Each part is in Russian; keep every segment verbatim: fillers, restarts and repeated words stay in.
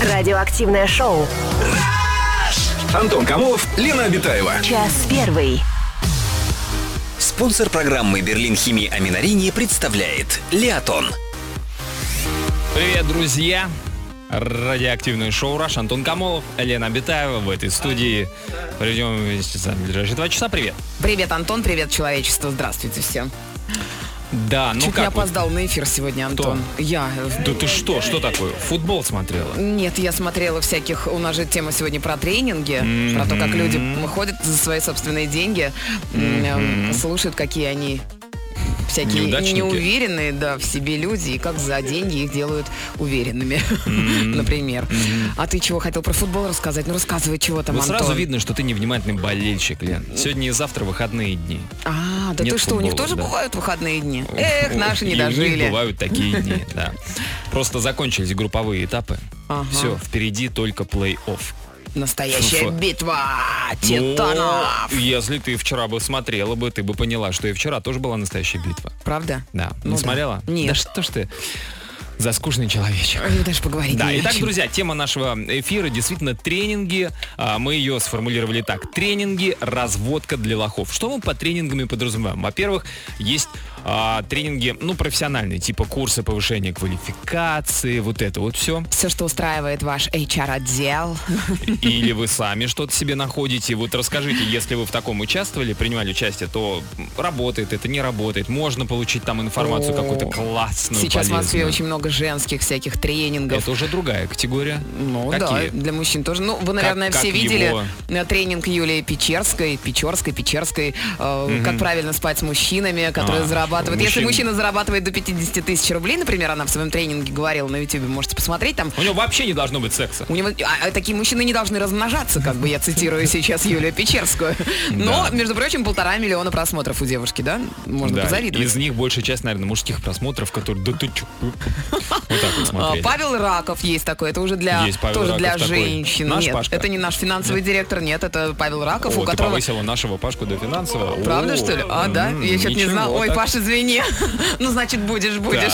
Радиоактивное шоу. Антон Камолов, Лена Обитаева. Час первый. Спонсор программы «Берлин Химии Аминарини» представляет Лиатон. Привет, друзья! Радиоактивное шоу «Раш». Антон Камолов, Лена Обитаева в этой студии. Проведем вместе с вами ближайшие два часа. Привет! Привет, Антон, привет, человечество. Здравствуйте всем. Да, ну Чуть как не вот? опоздал на эфир сегодня, Антон. Кто? Я. Да ты что? Что такое? Футбол смотрела? Нет, я смотрела всяких... У нас же тема сегодня про тренинги, Mm-hmm. про то, как люди ходят за свои собственные деньги, Mm-hmm. слушают, какие они... Всякие Неудачники. неуверенные, да, в себе люди, и как за деньги их делают уверенными, Mm-hmm. например. Mm-hmm. А ты чего хотел про футбол рассказать? Ну, рассказывай, чего там, Вот Антон. сразу видно, что ты невнимательный болельщик, Лен. Сегодня и завтра выходные дни. А, да Нет ты что, у них футбола, тоже да. бывают выходные дни? Эх, наши не И у них дожили. бывают такие дни, да. Просто закончились групповые этапы. Ага. Все, впереди только плей-офф. Настоящая Фу-фу. битва титанов. Ну, если ты вчера бы смотрела бы, ты бы поняла, что и вчера тоже была настоящая битва. Правда? Да. Ну Не да. смотрела? Нет. Да что ж ты за скучный человечек. Ой, даже поговорить Да, не о итак, чем. друзья, тема нашего эфира действительно тренинги. А, Мы ее сформулировали так. Тренинги, разводка для лохов. Что мы под тренингами подразумеваем? Во-первых, есть а, тренинги, ну, профессиональные, типа курсы повышения квалификации, вот это вот все. Все, что устраивает ваш эйч ар-отдел. Или вы сами что-то себе находите. Вот расскажите, если вы в таком участвовали, принимали участие, то работает это, не работает. Можно получить там информацию О, какую-то классную, Сейчас в Москве полезную. очень много женских всяких тренингов. Это уже другая категория. Ну Какие? да, для мужчин тоже. Ну, вы, наверное, Как- все как видели его? э, тренинг Юлии Печерской, Печерской, Печерской, э, как правильно спать с мужчинами, которые А, зарабатывают. Если мужчин- мужчина зарабатывает до пятьдесят тысяч рублей, например, она в своем тренинге говорила на ютубе, можете посмотреть там. У него вообще не должно быть секса. У него, а, а такие мужчины не должны размножаться, как бы я цитирую сейчас Юлию Печерскую. Но, Да. между прочим, полтора миллиона просмотров у девушки, да? Можно Да, позавидовать. из них большая часть, наверное, мужских просмотров, которые да ты чё, вот так вот А, смотрели. Павел Раков есть такой, это уже для Есть Павел тоже Раков для такой. женщин. Наш нет, Пашка? это не наш финансовый директор, нет, это Павел Раков, О, у ты которого. повысила нашего Пашку до финансового. Правда, О, что ли? А, да? м, Я что-то не ничего знала. Ой, так. Паш, извини. Ну, значит, будешь, будешь.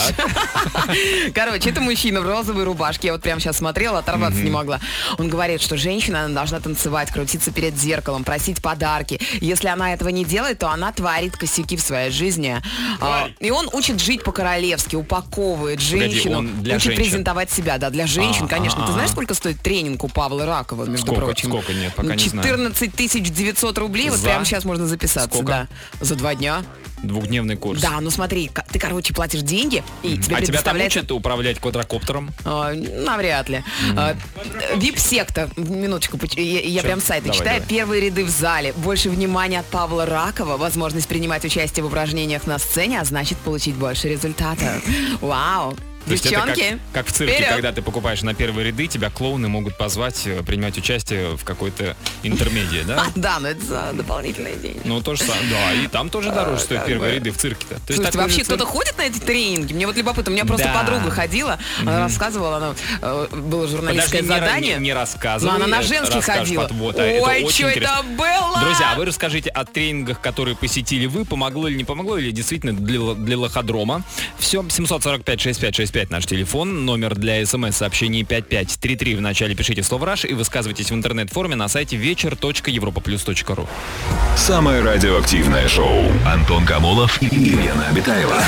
Короче, это мужчина в розовой рубашке. Я вот прямо сейчас смотрела, оторваться не могла. Он говорит, что женщина она должна танцевать, крутиться перед зеркалом, просить подарки. Если она этого не делает, то она творит косяки в своей жизни. А, И он учит жить по-королевски, упаковывает женщину, он для учит женщин? презентовать себя. Да, для женщин, А, конечно. а, Ты а. знаешь, сколько стоит тренинг у Павла Ракова, между Сколько? прочим? Сколько? Нет, пока Ну, не знаю. четырнадцать тысяч девятьсот рублей. Вот За? прямо сейчас можно записаться. Сколько? Да. За два дня. Двухдневный курс. Да, ну смотри, ка- ты, короче, платишь деньги, и тебе А тебя там предоставляется... учат управлять квадрокоптером? А, навряд ли. А, вип-секта, минуточку, поч- я, я Чё? прям сайты Давай, читаю. давай. Первые ряды в зале, больше внимания от Павла Ракова, возможность принимать участие в упражнениях на сцене, а значит получить больше результата. Вау! То есть это Девчонки, как, как в цирке, вперед! когда ты покупаешь на первые ряды, тебя клоуны могут позвать э, принимать участие в какой-то интермедии, да? А, да, но это за дополнительные деньги. Ну, то же самое. Да, и там тоже дороже стоят как первые бы. ряды в цирке-то. То есть Слушайте, такой вообще же цирк- кто-то ходит на эти тренинги? Мне вот любопытно. У меня просто Да. подруга ходила, она рассказывала, она, э, было журналистское Подожди, не, задание. не, не рассказывай. Но она на э, женский расскажешь ходила. под- вот, а Ой, это очень что интересно. это было? Друзья, вы расскажите о тренингах, которые посетили вы, помогло или не помогло, или действительно для, л- для лоходрома. Все, семьсот сорок пять шестьдесят пять шестьдесят пять наш телефон, номер для смс-сообщений пять пять три три. В начале пишите слово «Раш» и высказывайтесь в интернет-форме на сайте вечер точка европа плюс точка ру. Самое радиоактивное шоу. Антон Камолов и Лена Обитаева.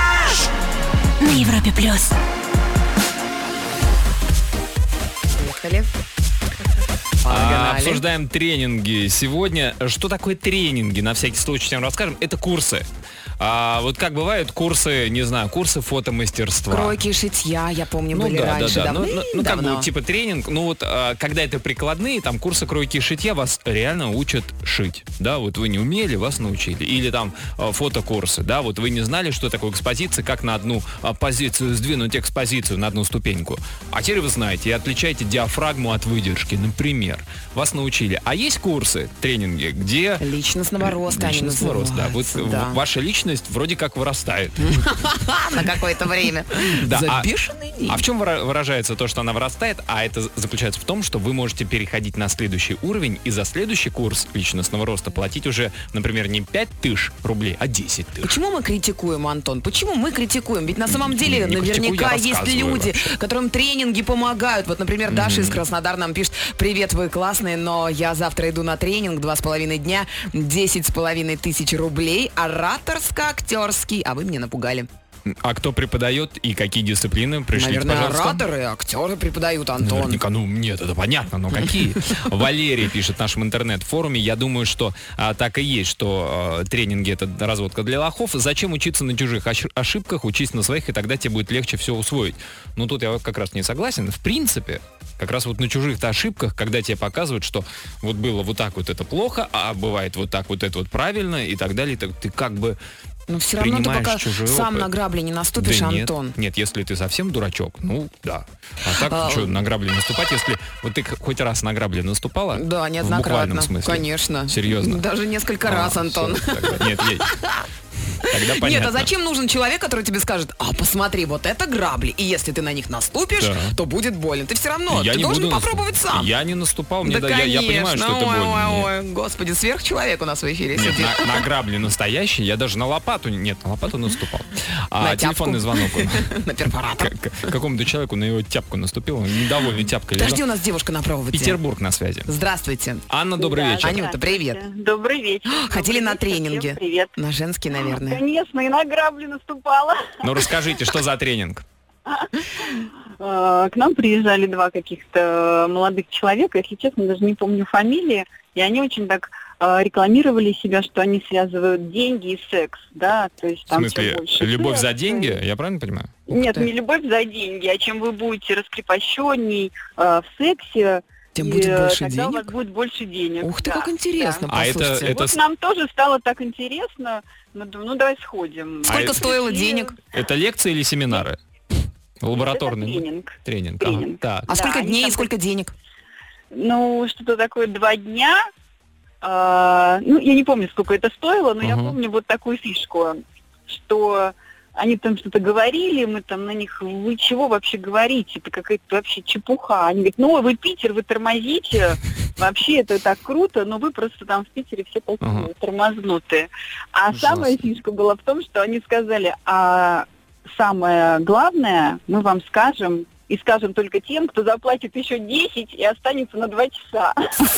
На Европе плюс. Поехали. А, Погнали. обсуждаем тренинги. Сегодня, что такое тренинги? На всякий случай всем расскажем. Это курсы. А, вот как бывают курсы, не знаю, курсы фотомастерства. Кройки и шитья, я помню, Ну были да, раньше. да, да. Ну, ну, ну, как давно. бы типа тренинг, ну вот а, когда это прикладные, там курсы кройки и шитья вас реально учат шить. Да, вот вы не умели, вас научили. Или там а, фотокурсы, да, вот вы не знали, что такое экспозиция, как на одну а, позицию сдвинуть экспозицию на одну ступеньку. А теперь вы знаете и отличаете диафрагму от выдержки, например. Вас научили. А есть курсы, тренинги, где Личностного роста они личностного роста, да. Вот называются, да. в- ваше личное бдительность вроде как вырастает. На какое-то время. Да, За а- бешеный день. А в чем выра- выражается то, что она вырастает? А это заключается в том, что вы можете переходить на следующий уровень и за следующий курс личностного роста платить уже, например, не пять тысяч рублей, а десять тысяч. Почему мы критикуем, Антон? Почему мы критикуем? Ведь на самом деле Не критикую, наверняка я есть рассказываю люди, вообще. которым тренинги помогают. Вот, например, Даша из Краснодара нам пишет: привет, вы классные, но я завтра иду на тренинг, два с половиной дня, десять с половиной тысяч рублей, ораторско-актерский, а вы меня напугали. А кто преподает и какие дисциплины? Пришлите, Наверное, пожалуйста. ораторы, актеры преподают, Антон. Наверняка, ну нет, это понятно, но какие? Валерий пишет в нашем интернет-форуме: я думаю, что а, так и есть, что а, тренинги это разводка для лохов. Зачем учиться на чужих ошиб- ошибках, учись на своих, и тогда тебе будет легче все усвоить. Ну тут я вот как раз не согласен. В принципе, как раз вот на чужих-то ошибках, когда тебе показывают, что вот было вот так вот это плохо, а бывает вот так вот это вот правильно и так далее, так ты как бы Но все равно ты принимаешь пока чужой сам опыт. на грабли не наступишь, Да нет, Антон. нет, если ты совсем дурачок, ну да. А так, А, что, на грабли наступать, если... Вот ты хоть раз на грабли наступала? Да, В неоднократно. буквальном смысле? Конечно. Серьезно? Даже несколько А, раз, Антон. всё, тогда- Нет, есть. Тогда понятно. Нет, а зачем нужен человек, который тебе скажет: а посмотри, вот это грабли, и если ты на них наступишь, Да. то будет больно. Ты все равно, Я ты не должен буду попробовать наступать. сам. Я не наступал, мне Да, да, я, я конечно. понимаю, что это Ой, больно. ой, Нет. ой, господи, сверхчеловек у нас в эфире Нет, сидит. на, на грабли настоящие, я даже на лопату, нет, на лопату наступал. А На тяпку. телефонный звонок он На перфоратор. к- к- какому-то человеку на его тяпку наступил, он недовольный тяпкой Подожди, лежал. у нас девушка на проводе. Петербург на связи. Здравствуйте. Анна, добрый Да, вечер. Анюта, привет. Добрый вечер. Хотели Добрый на вечер, тренинге? всем привет. На женский, наверное. Конечно, и на грабли наступала. Ну расскажите, что за тренинг? Э, К нам приезжали два каких-то молодых человека, если честно, даже не помню фамилии, и они очень так э, рекламировали себя, что они связывают деньги и секс, да, то есть В там смысле, всё больше любовь за секса. деньги? Я правильно понимаю? Нет, ты. не любовь за деньги, а чем вы будете раскрепощенней э, в сексе, Тем и, будет э, больше тогда у вас денег? будет больше денег. Ух ты, Да, как интересно, да. А это- послушайте. это- Вот нам тоже стало так интересно, мы думаем, ну давай сходим. Сколько это- стоило И- денег? Это лекции или семинары? Это Лабораторный? тренинг. Тренинг. Тренинг. Ага, так. А Да, сколько они дней и там- сколько денег? Ну, что-то такое два дня. А, ну, я не помню, сколько это стоило, но я Ага. помню вот такую фишку, что они там что-то говорили, мы там на них: вы чего вообще говорите? Это какая-то вообще чепуха. Они говорят: ну, вы Питер, вы тормозите. Вообще это так круто, но вы просто там в Питере все такие Ага. тормознутые. А Ужасно. самая фишка была в том, что они сказали: а самое главное мы вам скажем, и скажем только тем, кто заплатит еще десять и останется на два часа.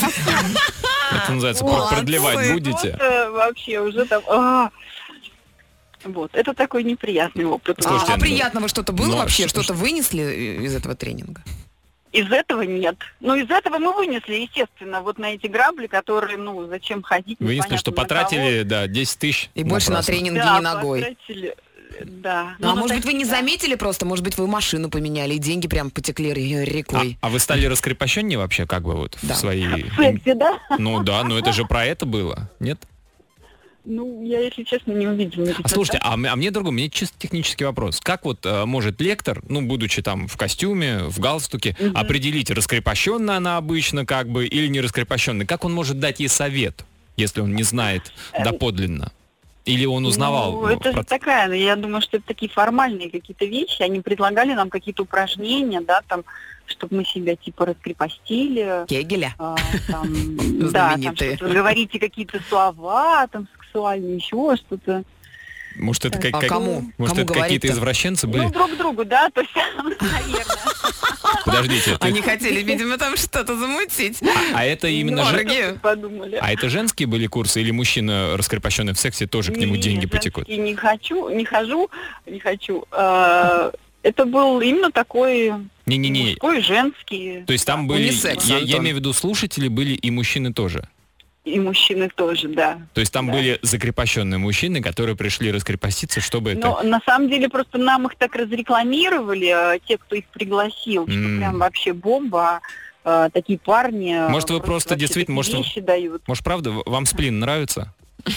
Это называется, Молодцы. продлевать будете? Просто вообще уже там... а. Вот, это такой неприятный опыт. Слушайте, а, а ну, приятного что-то было ну, вообще? ш- Что-то вынесли из этого тренинга? Из этого нет. Ну, из этого мы вынесли, естественно, вот на эти грабли, которые, ну, зачем ходить, Вынесли, непонятно что на потратили, да, десять тысяч. И больше на напрасно. тренинги кого. не Да, ногой. потратили, да. Ну, а Ну, может так- быть, вы не да. заметили просто? Может быть, вы машину поменяли, и деньги прям потекли ре- А, рекой? а вы стали раскрепощеннее вообще, как бы вот Да. в своей... В сексе, да? Ну да, но это же про это было, нет? Ну, я, если честно, не увидела. А слушайте, а, м- а мне другой, мне чисто технический вопрос. Как вот э, может лектор, ну, будучи там в костюме, в галстуке, определить, раскрепощенная она обычно как бы или не раскрепощенная? Как он может дать ей совет, если он не знает доподлинно? Или он узнавал? Ну, ну, это про- же такая, я думаю, что это такие формальные какие-то вещи. Они предлагали нам какие-то упражнения, да, там, чтобы мы себя типа раскрепостили. Кегеля. а, там, да, там Знаменитые. что-то, говорите какие-то слова, там, сексуальные, еще что-то. Может, это, как, А как- кому? может, Кому это какие-то говорить-то? извращенцы были? Ну, друг другу, да, то есть, наверное. Подождите, ты- Они хотели, видимо, там что-то замутить. а это именно же... Дороги. Подумали. А это женские были курсы или мужчина, раскрепощенный в сексе, тоже к нему Не, деньги женские потекут? Не хочу, не хожу, не хочу. А, Это был именно такой Не-не-не. мужской, женский. То есть там были, унисекс, я, я Антон. имею в виду, слушатели были и мужчины тоже. И мужчины тоже, да. То есть там Да. были закрепощенные мужчины, которые пришли раскрепоститься, чтобы это... Но на самом деле просто нам их так разрекламировали, э, те, кто их пригласил, что М. прям вообще бомба. э, Такие парни. э, Может, вы просто вообще действительно, такие может, вещи дают. Может, правда, в- вам сплин нравится?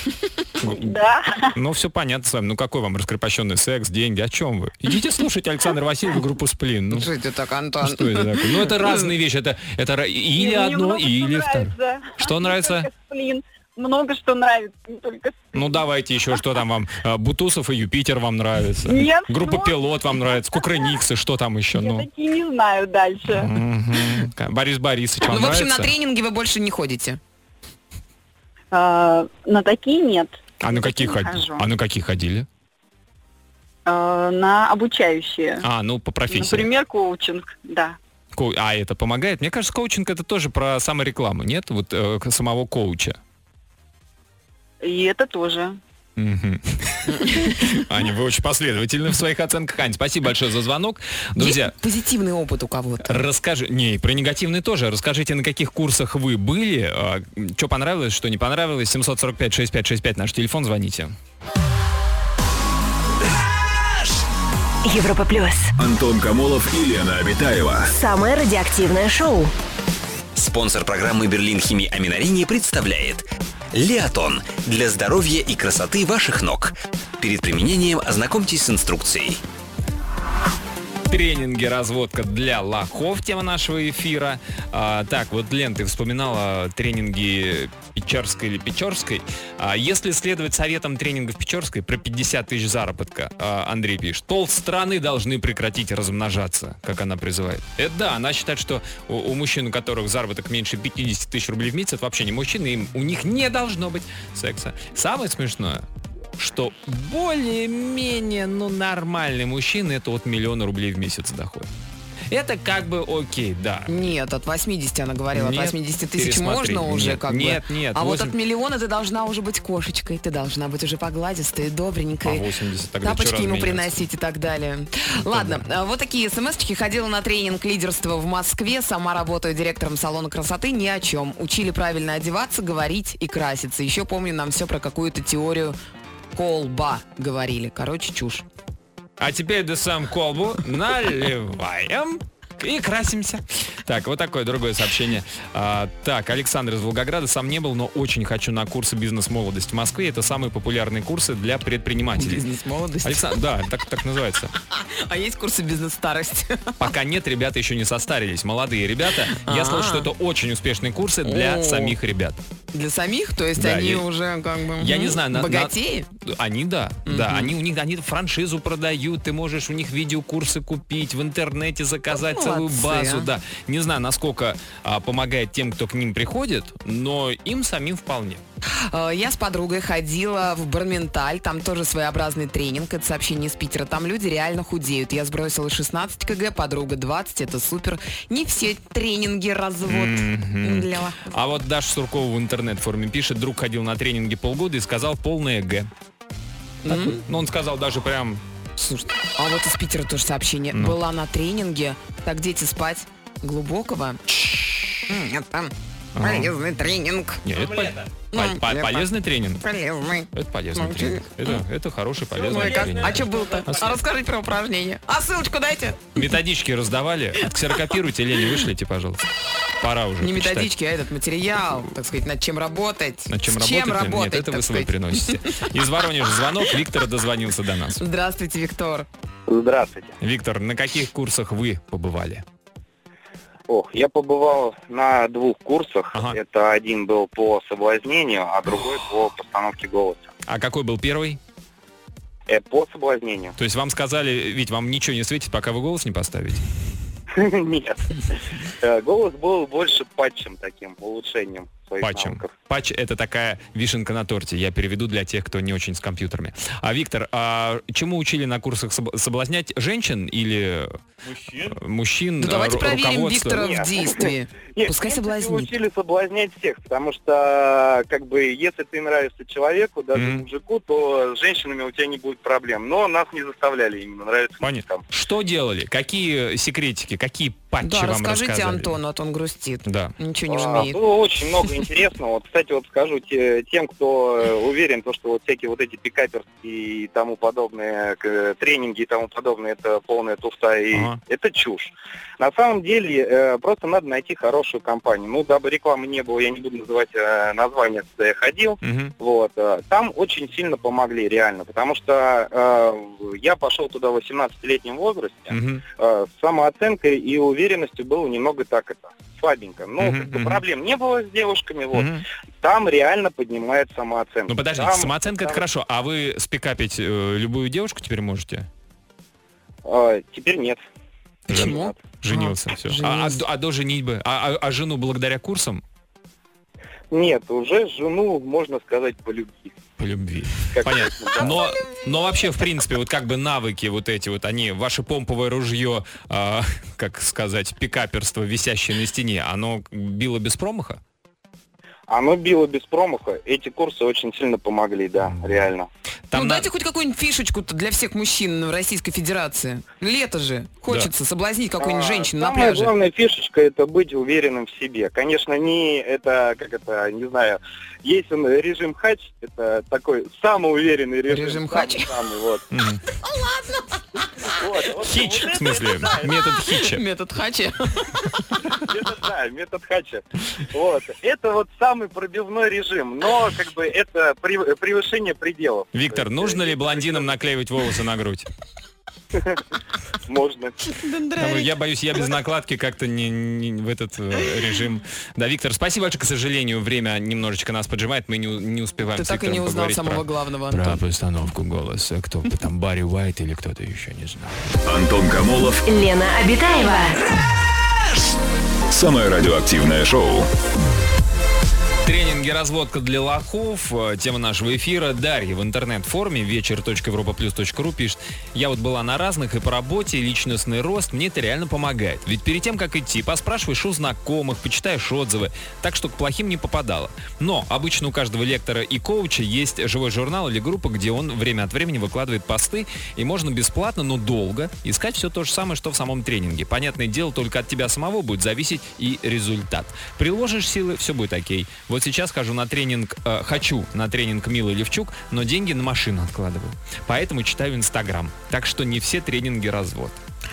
Да. Ну, все понятно с вами. Ну, какой вам раскрепощенный секс, деньги? О чем вы? Идите слушать Александра Васильева, группу «Сплин». Ну, Что это так, Антон? что это такое? Ну, это разные вещи. Это, это ра- или Мне одно, много что или второе. нравится. Что Не нравится? только сплин. много что нравится, не только... Ну, давайте еще, что там вам, э, Бутусов и Юпитер вам нравится? Нет, Группа что? Пилот вам нравится, Кукрыниксы, что там еще? Я Ну, такие не знаю дальше. Мгм. Борис Борисович вам Ну, в общем, нравится? на тренинги вы больше не ходите. А, на такие нет. А на каких Не ходили? хожу. А на какие ходили? А, на обучающие. А, ну, по профессии. Например, коучинг, да. Ко- А это помогает? Мне кажется, коучинг это тоже про саморекламу, нет? Вот э, к- самого коуча. И это тоже. Мгм. Аня, вы очень последовательны в своих оценках. Ань, спасибо большое за звонок. Друзья, Есть позитивный опыт у кого-то? расскажи... Не, и про негативный тоже. Расскажите, на каких курсах вы были, что понравилось, что не понравилось. семь сорок пять шестьдесят пять шестьдесят пять наш телефон, звоните. Европа плюс. Антон Камолов и Лена Обитаева. Самое радиоактивное шоу. Спонсор программы «Берлин Хими Аминарини» представляет Леотон для здоровья и красоты ваших ног. Перед применением ознакомьтесь с инструкцией. Тренинги, разводка для лохов, тема нашего эфира. А, так, вот, Лен, ты вспоминала тренинги Печорской или Печорской. А, если следовать советам тренингов Печорской про пятьдесят тысяч заработка, а, Андрей пишет, полстраны должны прекратить размножаться, как она призывает. Это да, она считает, что у, у мужчин, у которых заработок меньше пятьдесят тысяч рублей в месяц, это вообще не мужчины, им, у них не должно быть секса. Самое смешное, что более-менее, ну, нормальный мужчина, это от миллиона рублей в месяц доход. Это как бы окей, да. Нет, от восьмидесяти она говорила, Нет, от восьмидесяти тысяч пересмотри. можно уже Нет, как нет, бы. нет, А вот восемь- от миллиона ты должна уже быть кошечкой, ты должна быть уже погладистой, По добренькой. восемьдесят тогда Тапочки чё ему разменяться? приносить и так далее. Ладно, а, вот такие смс-очки. Ходила на тренинг лидерства в Москве. Сама работаю директором салона красоты. Ни о чем. Учили правильно одеваться, говорить и краситься. Еще помню, нам все про какую-то теорию колба говорили. Короче, чушь. А теперь да сам колбу наливаем и красимся. Так, вот такое другое сообщение. А, так, Александр из Волгограда. Сам не был, но очень хочу на курсы «Бизнес-молодость» в Москве. Это самые популярные курсы для предпринимателей. Бизнес-молодость. Александр, да, так, так называется. А есть курсы бизнес-старость? Пока нет, ребята еще не состарились. Молодые ребята. Я А. слышал, что это очень успешные курсы для О. самих ребят. Для самих? То есть Да, они я- уже как бы... Я не мгм, знаю, на- на- богатеи? Они да, да, они у них, они франшизу продают, ты можешь у них видеокурсы купить, в интернете заказать Ну, целую молодцы, базу, а. да. Не знаю, насколько а, помогает тем, кто к ним приходит, но им самим вполне. Э, Я с подругой ходила в Барменталь, там тоже своеобразный тренинг, это сообщение из Питера, там люди реально худеют. Я сбросила шестнадцать килограмм, подруга двадцать, это супер. Не все тренинги развод для лохов. А вот Даша Суркова в интернет-форме пишет, друг ходил на тренинги полгода и сказал полное Г. Так вот. Ну, он сказал даже прям... Слушай, а вот из Питера тоже сообщение. Ну. Была на тренинге, так дети спать глубокого. М, Это там полезный тренинг. Нет, это по- Ну, по- по- это- полезный тренинг. Полезный. Это полезный Ну, тренинг. Это, это хороший, Ну полезный и как? тренинг. А что был-то? А с- А расскажите про упражнение. А ссылочку дайте. Методички раздавали. Ксерокопируйте, Лене вышлите, пожалуйста. Пора уже Не почитать. методички, а этот материал, так сказать, над чем работать. Над чем С работать? чем Лен? работать, Нет, это вы так свой сказать. приносите. Из Воронежа звонок. Виктор дозвонился до нас. Здравствуйте, Виктор. Здравствуйте. Виктор, на каких курсах вы побывали? Ох, я побывал на двух курсах. Ага. Это один был по соблазнению, а другой по постановке голоса. А какой был первый? Э, по соблазнению. То есть вам сказали, ведь вам ничего не светит, пока вы голос не поставите? Нет. Э, Голос был больше патчем таким, улучшением своих Патчем. навыков. Патч — это такая вишенка на торте. Я переведу для тех, кто не очень с компьютерами. А, Виктор, а чему учили на курсах соб- соблазнять женщин или мужчин? Мужчин, Ну давайте ру- проверим руководство? Виктора Нет. в действии. Нет, Пускай в принципе, соблазнит. учили соблазнять всех, потому что, как бы, если ты нравишься человеку, даже Мгм. мужику, то с женщинами у тебя не будет проблем. Но нас не заставляли именно нравиться Понятно. мужикам. Что делали? Какие секретики, какие патчи Да, вам расскажите рассказали? Антону, а то он грустит. Да. Ничего не А, умеет. было очень много интересного. Вот, кстати, вот скажу те- тем, кто э, уверен, то, что вот всякие вот эти пикаперские и тому подобные к- тренинги и тому подобное, это полная туфта и Ага. это чушь. На самом деле, э, просто надо найти хорошую компанию. Ну, дабы рекламы не было, я не буду называть э, название, куда я ходил. Мгм. Вот, э, там очень сильно помогли, реально, потому что э, я пошел туда в восемнадцатилетнем возрасте, Мгм. э, с самооценкой и уверенностью было немного так это. слабенько. Но Мгм, как бы мгм. проблем не было с девушками, вот. Мгм. Там реально поднимает самооценку. Ну подождите, Там- самооценка это там- хорошо, а вы спикапить э, любую девушку теперь можете? А, теперь нет. Почему? Женился, А, все. А, женился. а- а до женитьбы? А, а- а жену благодаря курсам? Нет, уже жену, можно сказать, по любви. По любви. Как- Понятно. Но, но вообще, в принципе, вот как бы навыки вот эти вот, они, ваше помповое ружье, а, как сказать, пикаперство, висящее на стене, оно било без промаха? Оно било без промаха. Эти курсы очень сильно помогли, да, реально. Там ну на- дайте хоть какую-нибудь фишечку для всех мужчин в Российской Федерации. Лето же. Хочется соблазнить какую-нибудь А, женщину на самая пляже. главная фишечка — это быть уверенным в себе. Конечно, не это, как это, не знаю, есть он режим хач, это такой самоуверенный режим. Режим самый- хач? самый, вот. Мгм. Вот, вот, Хич, вот в смысле, это, да, метод хича. Метод хачи. метод, да, метод хача. Вот. Это вот самый пробивной режим, но как бы это прев- превышение пределов. Виктор, То есть, нужно э, ли блондинам наклеивать волосы на грудь? Можно. Потому что я боюсь, я без накладки как-то не, не в этот э, режим. Да, Виктор, спасибо большое. К сожалению, время немножечко нас поджимает, мы не, у- не успеваем Ты с так и Виктором не узнал поговорить самого про, главного, про Антон. постановку голоса. Кто там, Барри Уайт или кто-то еще, не знаю. Антон Камолов, Лена Обитаева. самое радиоактивное шоу. Тренинги «Разводка для лохов». э, Тема нашего эфира. Дарья в интернет-форуме вечер точка европа плюс точка ру пишет: я вот была на разных и по работе, и личностный рост, мне это реально помогает. Ведь перед тем, как идти, поспрашиваешь у знакомых, почитаешь отзывы, так что к плохим не попадала. Но обычно у каждого лектора и коуча есть живой журнал или группа, где он время от времени выкладывает посты, и можно бесплатно, но долго искать все то же самое, что в самом тренинге. Понятное дело, только от тебя самого будет зависеть и результат. Приложишь силы, все будет окей. Вот сейчас хожу на тренинг, э, хочу на тренинг Милы Левчук, но деньги на машину откладываю. Поэтому читаю Инстаграм. Так что не все тренинги развод.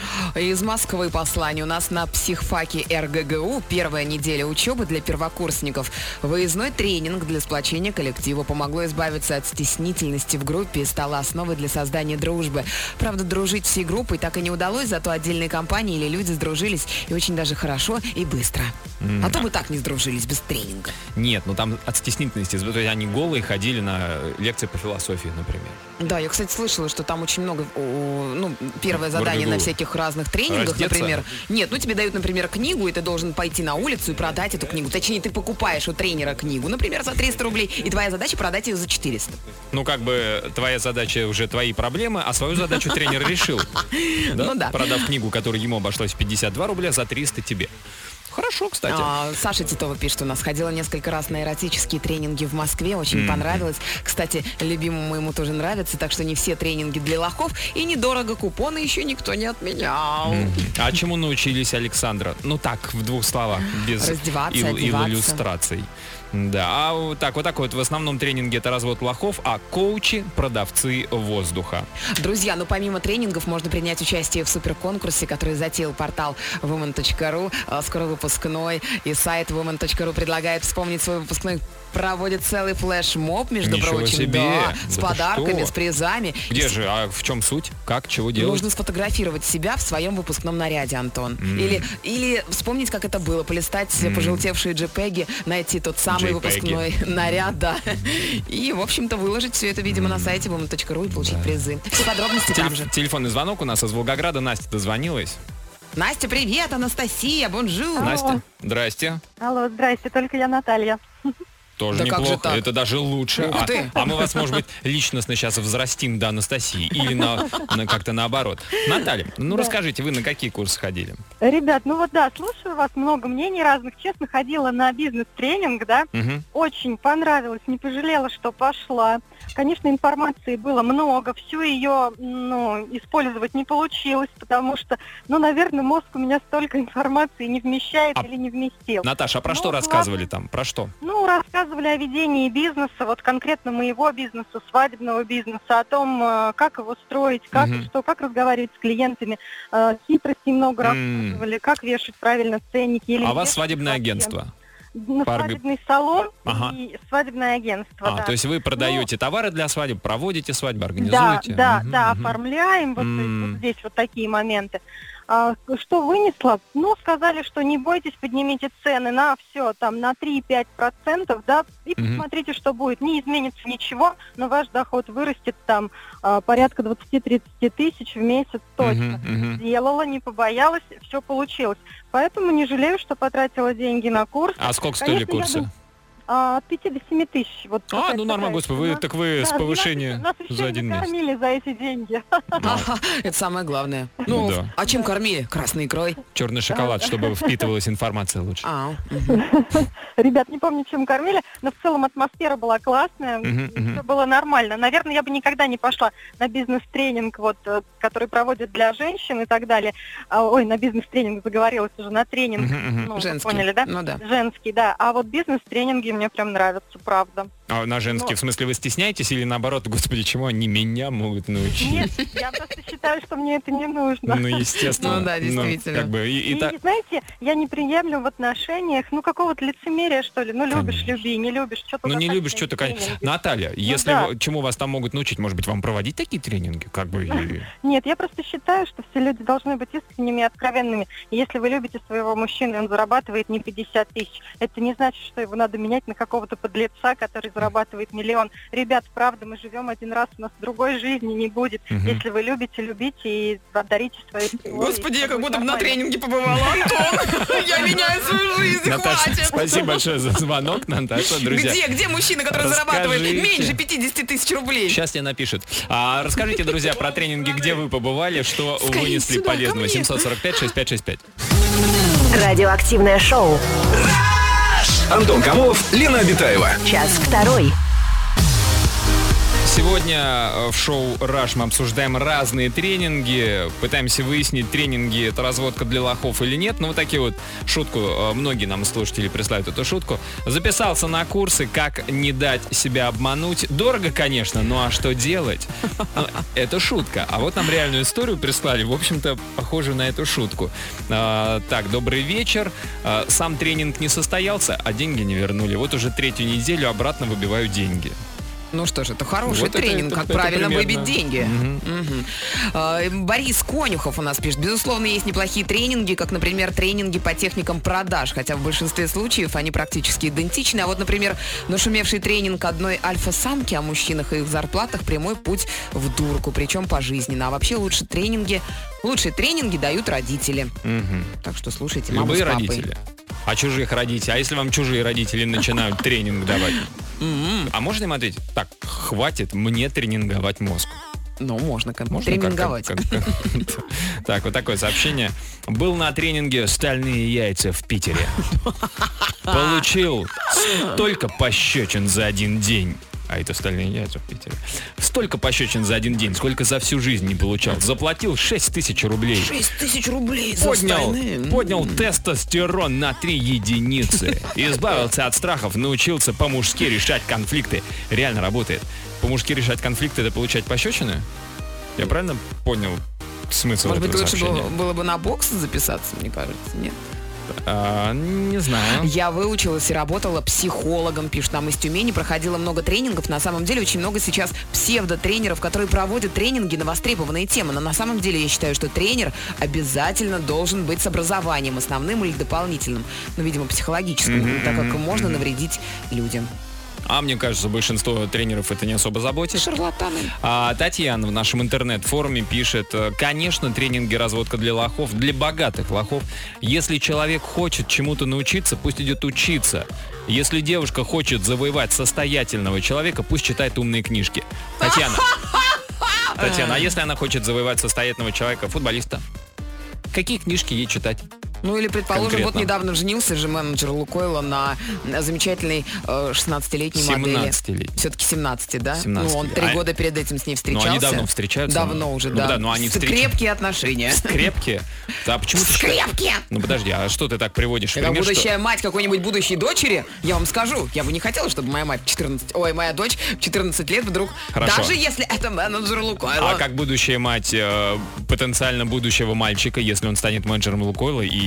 Из Москвы послание. У нас на психфаке эр гэ гэ у первая неделя учебы для первокурсников. Выездной тренинг для сплочения коллектива помогло избавиться от стеснительности в группе и стало основой для создания дружбы. Правда, дружить всей группой так и не удалось, зато отдельные компании или люди сдружились и очень даже хорошо и быстро. А то бы так не сдружились без тренинга. Нет, ну там от стеснительности. То есть они голые ходили на лекции по философии, например. Да, я, кстати, слышала, что там очень много, о, ну, первое задание на всяких разных тренингах, Раздеться? например. Нет, ну тебе дают, например, книгу, и ты должен пойти на улицу и продать эту книгу. Точнее, ты покупаешь у тренера книгу, например, за триста рублей, и твоя задача продать ее за четыреста. Ну, как бы твоя задача уже твои проблемы, а свою задачу тренер решил. Ну да. Продав книгу, которая ему обошлась в пятьдесят два рубля, за триста тебе. Хорошо, кстати. А, Саша Титова пишет у нас. Ходила несколько раз на эротические тренинги в Москве. Очень Мгм. понравилось. Кстати, любимому моему тоже нравится. Так что не все тренинги для лохов. И недорого. Купоны еще никто не отменял. Мгм. А чему научились, Александра? Ну так, в двух словах, без Раздеваться, ил- одеваться. иллюстраций. Да, а вот так, вот так вот. В основном тренинге это развод лохов, а коучи – продавцы воздуха. Друзья, ну помимо тренингов можно принять участие в суперконкурсе, который затеял портал woman точка ру. А, Скоро выпускной. И сайт woman точка ру предлагает вспомнить свой выпускной. Проводит целый флешмоб, между Ничего прочим. себе! Да, Да с ты подарками, что? с призами. Где И же, а в чем суть? Как, чего делать? Нужно сфотографировать себя в своем выпускном наряде, Антон. М. Или, или вспомнить, как это было, полистать М. пожелтевшие джепеги, найти тот самый джей пеги. выпускной наряд, да. И, в общем-то, выложить все это, видимо, на сайте woman точка ру и получить призы. Все подробности Телеф- там же. Телефонный звонок у нас из Волгограда. Настя дозвонилась. Настя, привет, Анастасия, бонжур. Настя, здрасте. Алло, здрасте, только я Наталья. Тоже Да как же неплохо. так? Это даже лучше. Ух А, ты. а мы вас, может быть, личностно сейчас взрастим до Анастасии. Или на, на как-то наоборот. Наталья, ну расскажите, вы на какие курсы ходили? Ребят, ну вот да, слушаю вас, много мнений разных. Честно, ходила на бизнес-тренинг, да, Мгм. очень понравилось, не пожалела, что пошла. Конечно, информации было много, всю ее, ну, использовать не получилось, потому что, ну, наверное, мозг у меня столько информации не вмещает А- или не вместил. Наташа, а про Ну, что рассказывали там? Про что? Ну, рассказывали о ведении бизнеса, вот конкретно моего бизнеса, свадебного бизнеса, о том, э, как его строить, как Мгм. и что, как разговаривать с клиентами, э, хитрости много М. рассказывали, как вешать правильно ценники. Или А не у вас вешать свадебное вообще. агентство? На По орг- свадебный салон Ага. и свадебное агентство, А, да. то есть вы продаете товары для свадеб, проводите свадьбы, Да, организуете? да, Мгм, да, мгм. оформляем, вот, то есть М. вот здесь вот такие моменты. А, что вынесла? Ну, сказали, что не бойтесь, поднимите цены на все, там, на три-пять процентов, да, и Мгм. посмотрите, что будет. Не изменится ничего, но ваш доход вырастет там а, порядка двадцать-тридцать тысяч в месяц точно. Мгм, мгм. Сделала, не побоялась, все получилось. Поэтому не жалею, что потратила деньги на курс. А сколько стоили Конечно, я курсы? дум- а, от пяти до семи тысяч. Вот А, какая-то ну нормально, такая господи, вы, цена. так вы с Да, повышения нас, нас еще за и один месяц. накормили за эти деньги. Ага, это самое главное. Ну, Да. а чем кормили? Красной икрой. Черный шоколад, чтобы впитывалась информация лучше. А, мгм. Ребят, не помню, чем кормили, но в целом атмосфера была классная, Мгм, мгм. все было нормально. Наверное, я бы никогда не пошла на бизнес-тренинг, вот, э, который проводят для женщин и так далее. А, ой, на бизнес-тренинг заговорилась уже, на тренинг. Мгм, мгм. Ну, вы Женский. поняли, да? Ну да. Женский, да. А вот бизнес-тренинги мне прям нравятся, правда. А на женский, Ну. в смысле, вы стесняетесь или наоборот, господи, чему они меня могут научить? Нет, я просто считаю, что мне это не нужно. Ну, естественно. Ну да, действительно. как бы, и, и И, так- знаете, я не приемлю в отношениях, ну, какого-то лицемерия, что ли. Ну, любишь, Конечно. люби, не любишь, что-то... Ну, не любишь что-то, конечно. Наталья, если да. вы- чему вас там могут научить, может быть, вам проводить такие тренинги? Как бы, и- Нет, я просто считаю, что все люди должны быть искренними и откровенными. И если вы любите своего мужчину, и он зарабатывает не пятьдесят тысяч, это не значит, что его надо менять на какого-то подлеца, который зарабатывает миллион. Ребят, правда, мы живем один раз, у нас другой жизни не будет. Мгм. Если вы любите, любите и отдарите свою... Господи, я как будто бы на тренинге побывала, Антон. Я меняю свою жизнь, Наташа, хватит. спасибо большое за звонок, Наташа, друзья. Где, где мужчина, который зарабатывает Расскажите. меньше пятьдесят тысяч рублей? Сейчас тебе напишут. А, расскажите, друзья, про тренинги, где вы побывали, что Скорее вынесли сюда, ко полезного. мне. семь сорок пять шестьдесят пять шестьдесят пять. Радиоактивное шоу. Антон Камолов, Лена Обитаева. Час второй. Сегодня э, в шоу «Раш» мы обсуждаем разные тренинги, пытаемся выяснить, тренинги — это разводка для лохов или нет. Ну, вот такие вот шутку, э, многие нам слушатели присылают эту шутку. Записался на курсы «Как не дать себя обмануть». Дорого, конечно, ну а что делать? Ну, это шутка. А вот нам реальную историю прислали, в общем-то, похожую на эту шутку. А, так, добрый вечер. А, сам тренинг не состоялся, а деньги не вернули. Вот уже третью неделю обратно выбиваю деньги. Ну что ж, это хороший Вот это- тренинг, это- как это правильно примерно. выбить деньги. Мгм. Мгм. А, Борис Конюхов у нас пишет. Безусловно, есть неплохие тренинги, как, например, тренинги по техникам продаж, хотя в большинстве случаев они практически идентичны. А вот, например, нашумевший тренинг одной альфа-самки о мужчинах и их зарплатах — прямой путь в дурку, причем пожизненно. А вообще лучше тренинги, лучшие тренинги дают родители. Мгм. Так что слушайте маму Любые с папой. родители. А чужих родителей? А если вам чужие родители начинают тренинг давать? М-м. А можно им ответить? Так, хватит мне тренинговать мозг. Ну, можно, как Можно как- тренинговать. как- как- как- Так, вот такое сообщение. Был на тренинге «Стальные яйца» в Питере. Получил столько пощечин за один день. А это «Стальные яйца» в Питере. Столько пощечин за один день, сколько за всю жизнь не получал. Заплатил шесть тысяч рублей. шесть тысяч рублей за Поднял, стальные. поднял тестостерон на три единицы. Избавился от страхов, научился по-мужски решать конфликты. Реально работает. По-мужски решать конфликты — это получать пощечины? Я правильно понял смысл Может быть, этого лучше сообщения? было, было бы на бокс записаться, мне кажется, нет? А, не знаю. Я выучилась и работала психологом, пишет нам из Тюмени, проходила много тренингов. На самом деле очень много сейчас псевдотренеров, которые проводят тренинги на востребованные темы. Но на самом деле я считаю, что тренер обязательно должен быть с образованием, основным или дополнительным. Ну, видимо, психологическим, Мгм, так как мгм, можно мгм. навредить людям. А мне кажется, большинство тренеров это не особо заботит. Шарлатаны. А Татьяна в нашем интернет-форуме пишет: конечно, тренинги разводка для лохов, для богатых лохов. Если человек хочет чему-то научиться, пусть идет учиться. Если девушка хочет завоевать состоятельного человека, пусть читает умные книжки. Татьяна. Татьяна, а если она хочет завоевать состоятельного человека, футболиста? Какие книжки ей читать? Ну или, предположим, Конкретно. вот недавно женился же менеджер Лукойла на на замечательной э, шестнадцатилетней модели. семнадцатилетней. Все-таки семнадцать, да? семнадцать. Ну, он три А- года перед этим с ней Ну, встречался. они давно встречаются. Давно уже, Ну, да. да, но они С- встречаются. Крепкие отношения. Крепкие? А почему ты считаешь- Крепкие! Ну подожди, а что ты так приводишь в Я как пример, что- будущая мать какой-нибудь будущей дочери, я вам скажу, я бы не хотела, чтобы моя мать в четырнадцать, ой, моя дочь в четырнадцать лет вдруг, Хорошо. даже если это менеджер Лукойла. А как будущая мать э, потенциально будущего мальчика, если он станет менеджером Лукойла и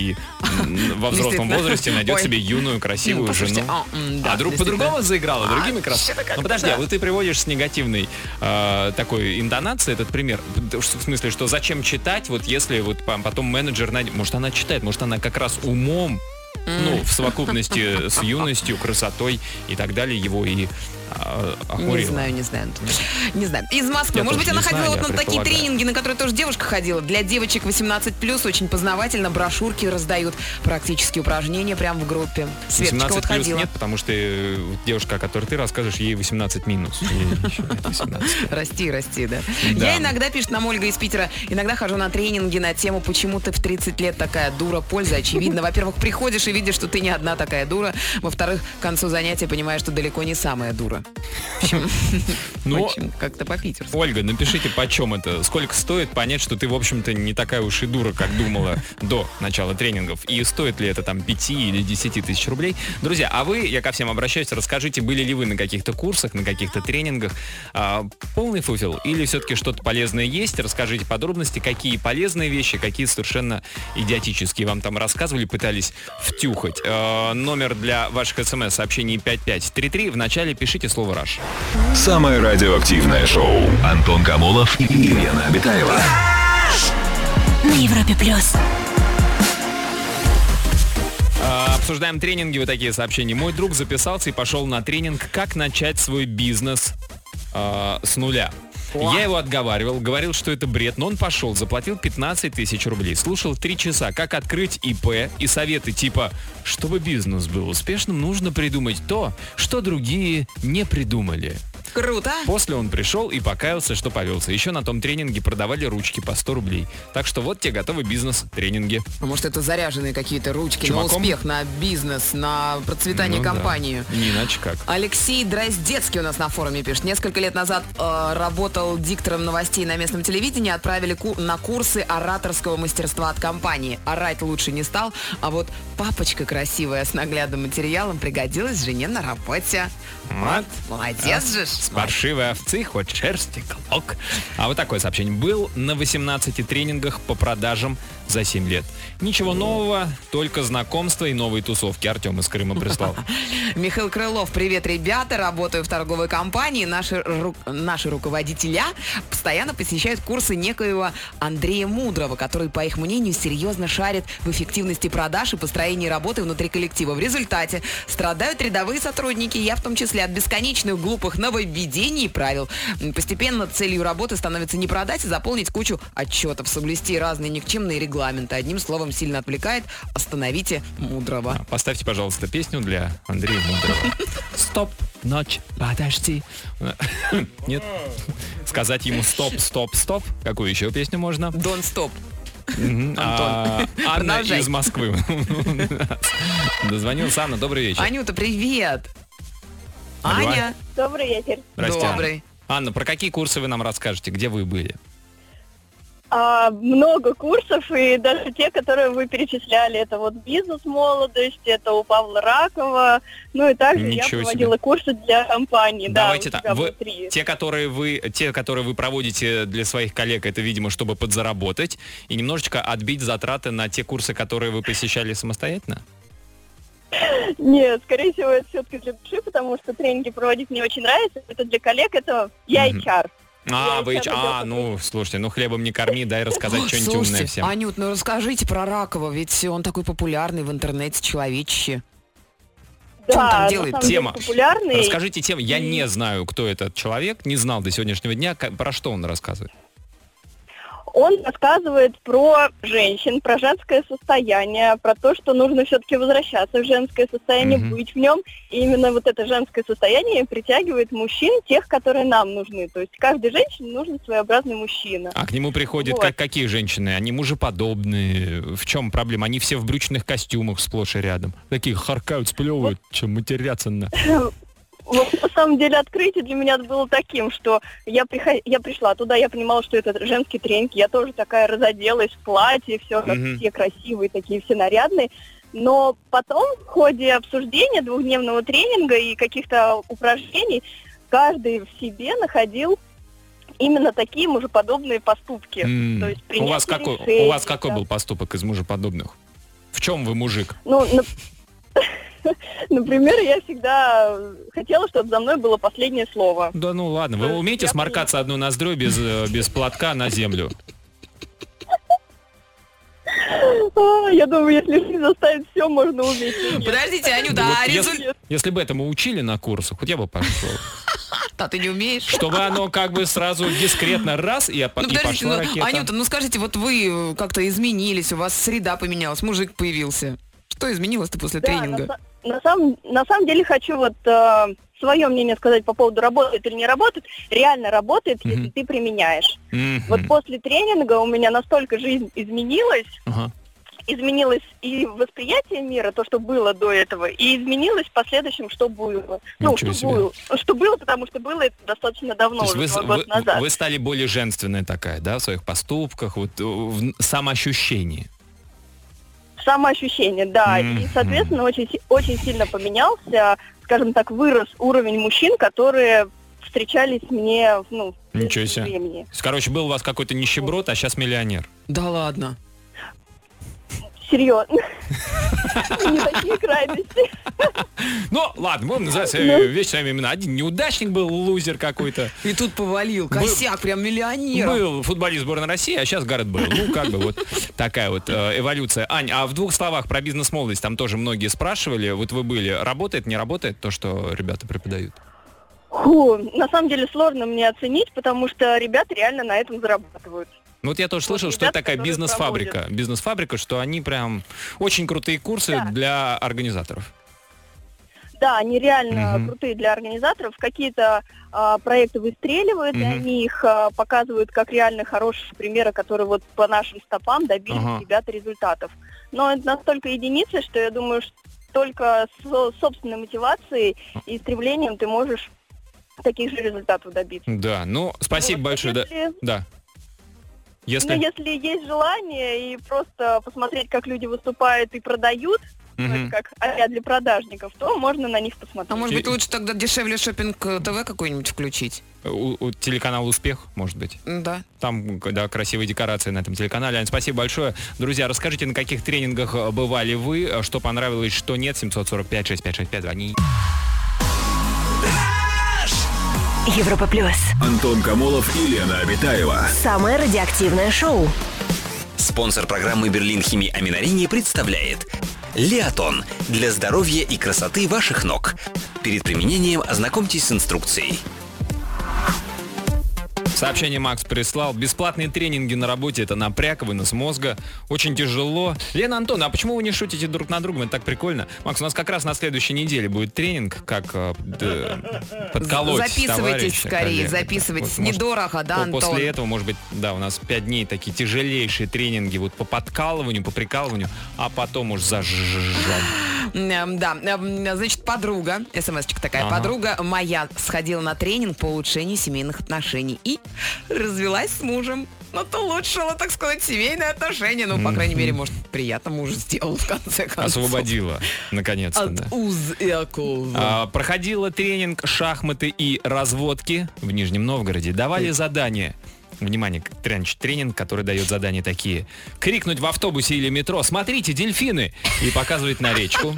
и м, во взрослом Действительно. возрасте найдет Ой. себе юную, красивую Ну, послушайте, жену. а, м, да, а друг, действительно. по-другому заиграла, А, другими красками. что-то как-то Ну подожди, да. а вот ты приводишь с негативной э, такой интонацией этот пример. Т- что- В смысле, что зачем читать, вот если вот по- потом менеджер найдет. Может, она читает, может, она как раз умом, ну, в совокупности с юностью, красотой и так далее, его и а, охмурила. Не знаю, не знаю. Не знаю. Из Москвы. Я Может тоже быть, она не ходила знаю, вот я на такие предполагаю. тренинги, на которые тоже девушка ходила. Для девочек восемнадцать плюс очень познавательно. Брошюрки раздают. Практические упражнения прямо в группе. Светочка восемнадцать вот плюс ходила. нет, потому что э, вот девушка, о которой ты расскажешь, ей восемнадцать минус. Ей еще нет восемнадцати. Расти, расти, да. Да. Я иногда, пишет нам Ольга из Питера, иногда хожу на тренинги на тему «Почему ты в тридцать лет такая дура?» Польза очевидна. Во-первых, приходишь и видишь, что ты не одна такая дура. Во-вторых, к концу занятия понимаешь, что далеко не самая дура. В общем, Ну, очень как-то по-питерски. Ольга, напишите, почем это, сколько стоит понять, что ты, в общем-то, не такая уж и дура, как думала до начала тренингов. И стоит ли это там пяти или десяти тысяч рублей. Друзья, а вы, я ко всем обращаюсь, расскажите, были ли вы на каких-то курсах, на каких-то тренингах. А, полный фуфел или все-таки что-то полезное есть? Расскажите подробности, какие полезные вещи, какие совершенно идиотические вам там рассказывали, пытались втюхать. А, номер для ваших смс-сообщений пять пять три три. Вначале пишите слово «Раш». Самое радиоактивное шоу. Антон Камолов и Елена Абитаева. На Европе плюс. А, Обсуждаем тренинги, вот такие сообщения. Мой друг записался и пошел на тренинг «Как начать свой бизнес а, с нуля». Я его отговаривал, говорил, что это бред, но он пошел, заплатил пятнадцать тысяч рублей. Слушал три часа, как открыть ИП и советы типа, чтобы бизнес был успешным, нужно придумать то, что другие не придумали. Круто. После он пришел и покаялся, что повелся. Еще на том тренинге продавали ручки по сто рублей. Так что вот тебе готовый бизнес-тренинги. А может, это заряженные какие-то ручки Чумаком? на успех, на бизнес, на процветание Ну да. компании. Не иначе как. Алексей Дроздецкий у нас на форуме пишет. Несколько лет назад э, работал диктором новостей на местном телевидении, отправили ку- на курсы ораторского мастерства от компании. Орать лучше не стал, а вот папочка красивая с наглядным материалом пригодилась жене на работе. Вот. Молодец же. ж. С паршивой овцы хоть шерсти клок. А вот такое сообщение. Был на восемнадцати тренингах по продажам за семь лет. Ничего нового, только знакомства и новые тусовки. Артем из Крыма прислал. Михаил Крылов, привет, ребята, работаю в торговой компании. Наши, ру- наши руководителя постоянно посещают курсы некоего Андрея Мудрого, который, по их мнению, серьезно шарит в эффективности продаж и построении работы внутри коллектива. В результате страдают рядовые сотрудники, я в том числе, от бесконечных глупых нововведений и правил. Постепенно целью работы становится не продать, а заполнить кучу отчетов, соблюсти разные никчемные регламенты. Одним словом, сильно отвлекает. Остановите Мудрого. А, Поставьте, пожалуйста, песню для Андрея Мудрого. Стоп, ночь, подожди. Нет? Сказать ему стоп, стоп, стоп. Какую еще песню можно? Don't stop. Мгм. А, Анна продолжай. из Москвы. Дозвонилась Анна, добрый вечер. Анюта, привет. Алло. Аня. Добрый вечер. Здрасте, Анна. Добрый. Анна, про какие курсы вы нам расскажете? Где вы были? А, много курсов, и даже те, которые вы перечисляли, это вот бизнес-молодость, это у Павла Ракова, ну и также я Ничего проводила себе. курсы для компании. Давайте да, у так. себя Вы, внутри. те, которые вы, те, которые вы проводите для своих коллег, это, видимо, чтобы подзаработать и немножечко отбить затраты на те курсы, которые вы посещали самостоятельно? Нет, скорее всего, это все-таки для души, потому что тренинги проводить мне очень нравится. Это для коллег, это я Мгм. эйч ар. А, Я вы, сейчас а, хотела ну, слушайте, ну хлебом не корми, дай рассказать Ой, что-нибудь умное слушайте, всем. Анют, ну расскажите про Ракова, ведь он такой популярный в интернете, человечище. Да, Что он там на делает? самом деле Тема. популярный. Расскажите тему. Я не знаю, кто этот человек, не знал до сегодняшнего дня. Ка- Про что он рассказывает? Он рассказывает про женщин, про женское состояние, про то, что нужно все-таки возвращаться в женское состояние, Мгм. быть в нем. И именно вот это женское состояние притягивает мужчин, тех, которые нам нужны. То есть каждой женщине нужен своеобразный мужчина. А к нему приходят Вот. как, какие женщины? Они мужеподобные. В чем проблема? Они все в брючных костюмах сплошь и рядом. Такие харкают, сплевывают, чем матерятся на... Вот, на самом деле открытие для меня было таким, что я, приход... я пришла туда, я понимала, что это женский тренинг, я тоже такая разоделась в платье, все как Мгм. все красивые, такие все нарядные. Но потом в ходе обсуждения двухдневного тренинга и каких-то упражнений каждый в себе находил именно такие мужеподобные поступки. М. То есть У вас принятие какой, решений, у вас какой да. был поступок из мужеподобных? В В чем вы мужик? Ну, на- например, я всегда хотела, чтобы за мной было последнее слово. Да ну ладно, вы умеете Я сморкаться одной ноздрой без, э, без платка на землю? А, Я думаю, если жизнь заставит, все можно уметь. Подождите, Анюта, Да вот а если, результат... если бы этому учили на курсах, вот я бы пошел. А ты не умеешь? Чтобы оно как бы сразу дискретно раз и, опа- Ну, и подождите, пошла ну, ракета. Анюта, ну скажите, вот вы как-то изменились, у вас среда поменялась, мужик появился. Что изменилось-то после Да, тренинга? на, са- на самом, на самом деле хочу вот э, свое мнение сказать по поводу работает или не работает. Реально работает, если Мгм. ты применяешь. Мгм. Вот после тренинга у меня настолько жизнь изменилась, Ага. изменилось и восприятие мира, то, что было до этого, и изменилось в последующем, что было. Ну, Ничего что себе. было, что было, потому что было это достаточно давно, То есть уже вы, два с- года вы- назад. вы стали более женственной такая, да, в своих поступках, вот э, в самоощущении. Самоощущение, да. Мгм. И, соответственно, очень, си- очень сильно поменялся, скажем так, вырос уровень мужчин, которые встречались мне, ну, в Ничего себе. времени. То есть, короче, был у вас какой-то нищеброд, а сейчас миллионер. Да ладно. Серьезно. Не такие крайности. Ну, ладно, будем называть Ну. свои вещи своими именами. Один неудачник был, лузер какой-то. И тут повалил, косяк, прям миллионер. Был футболист сборной России, а сейчас Гаррет Бейл. Ну, как бы вот такая вот э, эволюция. Ань, а в двух словах про бизнес-молодость, там тоже многие спрашивали. Вот вы были, работает, не работает то, что ребята преподают? Фу, на самом деле сложно мне оценить, потому что ребята реально на этом зарабатывают. Ну вот я тоже слышал, Вот что это ребята, такая которые бизнес-фабрика. Бизнес-фабрика, что они прям очень крутые курсы Да. для организаторов. Да, они реально Мгм. крутые для организаторов. Какие-то а, проекты выстреливают, и Мгм. они их а, показывают как реально хорошие примеры, которые вот по нашим стопам добились Ага. ребята результатов. Но это настолько единицы, что я думаю, что только с собственной мотивацией и стремлением ты можешь таких же результатов добиться. Да, ну, спасибо Вот, большое. Да. если- да. Если... Ну, если есть желание и просто посмотреть, как люди выступают и продают, ну, Мгм. это как а для продажников, то можно на них посмотреть. А может быть лучше тогда дешевле шопинг ТВ какой-нибудь включить? У, у телеканала «Успех», может быть. Да. Там, да, красивые декорации на этом телеканале. Ань, спасибо большое. Друзья, расскажите, на каких тренингах э, бывали вы, э, что понравилось, что нет. семьсот сорок пять шестьдесят пять шестьдесят пять, звони. Европа плюс. Антон Камолов и Лена Обитаева. Самое радиоактивное шоу. Спонсор программы «Берлин Хими Аминарини» представляет Леотон для здоровья и красоты ваших ног. Перед применением ознакомьтесь с инструкцией. Сообщение Макс прислал. Бесплатные тренинги на работе — это напряг, вынос мозга. Очень тяжело. Лена, Антон, а почему вы не шутите друг над другом? Это так прикольно. Макс, у нас как раз на следующей неделе будет тренинг, как э, д- подколоть Записывайтесь товарища, скорее, коллегу. записывайтесь. Вот, может, Недорого, да, по- Антон? После этого, может быть, да, у нас пять дней такие тяжелейшие тренинги вот по подкалыванию, по прикалыванию, а потом уж зажжем. Эм, Да, эм, значит, подруга, смс-очка такая, Ага. подруга моя сходила на тренинг по улучшению семейных отношений и развелась с мужем. Ну, то улучшила, так сказать, семейные отношения. Ну, по крайней мере, может, приятно мужу сделал в конце концов. Освободила, наконец-то. От да. уз и оков. А, проходила тренинг шахматы и разводки в Нижнем Новгороде. Давали задания. Внимание, трен- тренинг, который дает задания такие. Крикнуть в автобусе или метро: «Смотрите, дельфины!» И показывать на речку.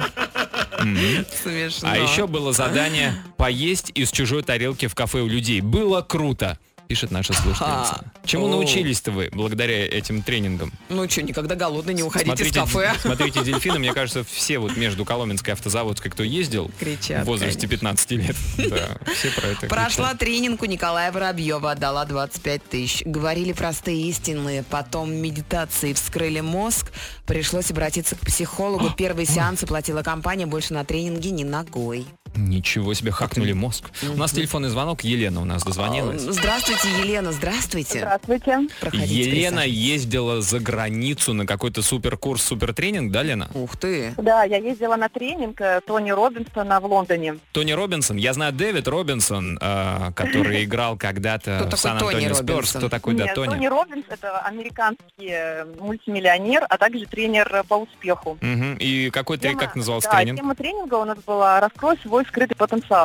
Мгм. Смешно. А еще было задание поесть из чужой тарелки в кафе у людей. Было круто, пишет наша слушательница. Чему О. научились-то вы благодаря этим тренингам? Ну что, никогда голодный не уходите Смотрите, из кафе. смотрите «Дельфины». Мне кажется, все вот между Коломенской и Автозаводской, кто ездил Кричат, в возрасте конечно. пятнадцати лет, да, все про это Прошла кричат. тренинг у Николая Воробьева, отдала двадцать пять тысяч. Говорили простые истины, потом медитации вскрыли мозг. Пришлось обратиться к психологу. Первый сеанс оплатила компания, больше на тренинге ни ногой. Ничего себе, хакнули мозг. У нас телефонный звонок. Елена у нас дозвонилась. Здравствуйте, Елена, здравствуйте. Здравствуйте. Проходите, Елена присаживайтесь. ездила за границу на какой-то суперкурс, супертренинг, да, Лена? Ух ты. Да, я ездила на тренинг э, Тони Робинсона в Лондоне. Тони Робинсон. Я знаю Дэвид Робинсон, э, который играл когда-то Кто в такой Сан-Антонио Тони Спёрс. Робинсон? Кто такой, да, Нет, Тони? Тони Робинс — это американский э, мультимиллионер, а также тренер э, по успеху. Мгм. И какой тренинг, как назывался да, тренинг? тема тренинга у нас была «Раскрой свой скрытый потенциал».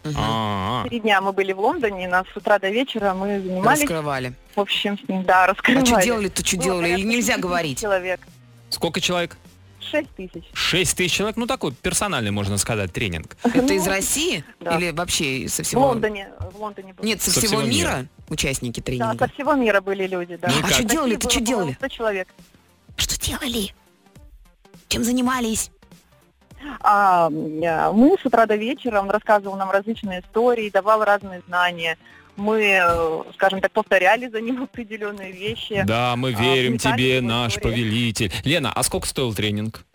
А-а-а. Три дня мы были в Лондоне, и нас с утра до вечера мы занимались, Раскрывали. в общем, с ним, да, А раскрывали. что делали-то, что Было делали? Или порядка нельзя пятидесяти говорить? Человек. Сколько человек? Шесть тысяч. шесть тысяч человек, ну такой персональный, можно сказать, тренинг. Это из России? Да. Или вообще со В всего? Лондоне. В Лондоне был. Нет, со, Со всего, всего мира, мира. участники Да, тренинга? со всего мира были люди, да. Ну и А как? что В делали? России Ты было, что по-моему, делали? сто человек. Что делали? Чем занимались? А, э, мы с утра до вечера, он рассказывал нам различные истории, давал разные знания. Мы, э, скажем так, повторяли за ним определенные вещи. Да, мы А, верим вникали тебе, в его наш истории. повелитель. Лена, а сколько стоил тренинг?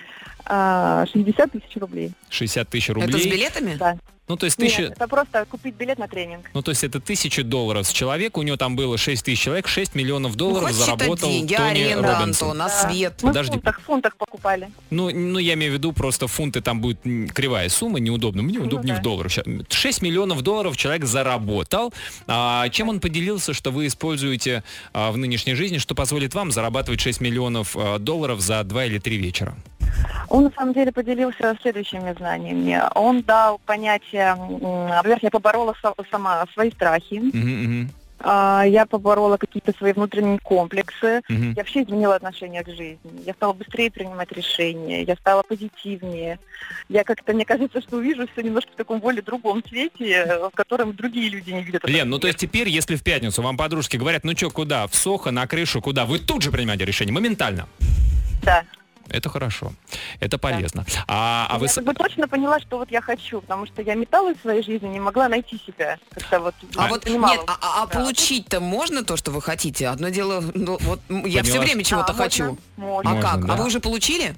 А, шестьдесят тысяч рублей. шестьдесят тысяч Это с рублей. билетами? Да. Ну, то есть Нет, тысяча... это просто купить билет на тренинг. Ну, то есть это тысяча долларов с человека, у него там было шесть тысяч человек, шесть миллионов Ну, долларов хоть считать заработал деньги, Тони аренда, Робинсон. Антон, а Да. свет? Мы Подожди. в фунтах, в фунтах покупали. Ну, ну, я имею в виду, просто фунты там будет м, кривая сумма, неудобно. Мне удобнее да. в долларах. Ща- шесть миллионов долларов человек заработал. А, чем он поделился, что вы используете а, в нынешней жизни, что позволит вам зарабатывать шесть миллионов а, долларов за два или три вечера? Он на самом деле поделился следующими знаниями. Он дал понятие, м, во-первых, я поборола со- сама свои страхи, Мгм, мгм, а, я поборола какие-то свои внутренние комплексы, мгм. я вообще изменила отношение к жизни, я стала быстрее принимать решения, я стала позитивнее, я как-то, мне кажется, что увижу все немножко в таком более другом цвете, в котором другие люди не видят. Лен, ну то есть теперь, если в пятницу вам подружки говорят, ну что, куда, в Сохо, на крышу, куда, вы тут же принимаете решение, моментально. Да. Это хорошо, это полезно. А, а я вы... с- как бы точно поняла, что вот я хочу, потому что я металась в своей жизни, не могла найти себя. Как-то вот А не вот понимала. нет, а, а- а Да. получить-то можно то, что вы хотите? Одно дело, ну, вот м, я все Поняла. время чего-то Да, хочу. можно, можно. А Можно, как? да. А вы уже получили?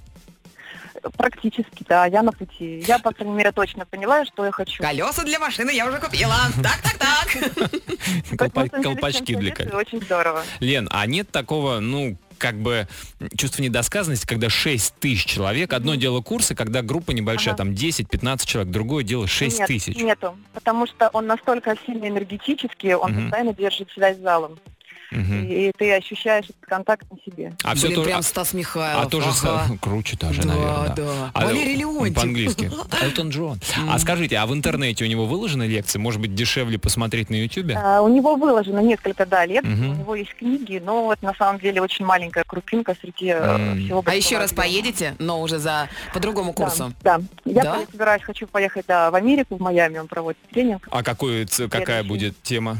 Практически, да, я на пути. Я, по крайней мере, точно поняла, что я хочу. Колеса для машины я уже купила. Так, так, так. Так, колпа- на самом деле, колпачки всем для советую, колес. Очень здорово. Лен, а нет такого, ну, как бы чувства недосказанности, когда шесть тысяч человек, одно дело курсы, когда группа небольшая, Ага. там десять-пятнадцать человек, другое дело шесть Нет, тысяч. нету, потому что он настолько сильно энергетический, он Мгм. постоянно держит связь с залом. Мгм. И, и ты ощущаешь этот контакт на себе. А все Блин, то, прям а, Стас Михайлов. а тоже ага. с- круче даже, Да, наверное. да. А, Валерий он Леонтьев. По-английски. Элтон Джон. А скажите, а в интернете у него выложены лекции? Может быть, дешевле посмотреть на Ютубе? А, у него выложено несколько, да, лекций, Мгм. у него есть книги, но вот на самом деле очень маленькая крупинка среди э, М. всего А большого еще раз объема. поедете, но уже за по другому курсу. Да, да. Я Да? собираюсь, хочу поехать да, в Америку, в Майами, он проводит тренинг. А какую, ц- какая Следующий. будет тема?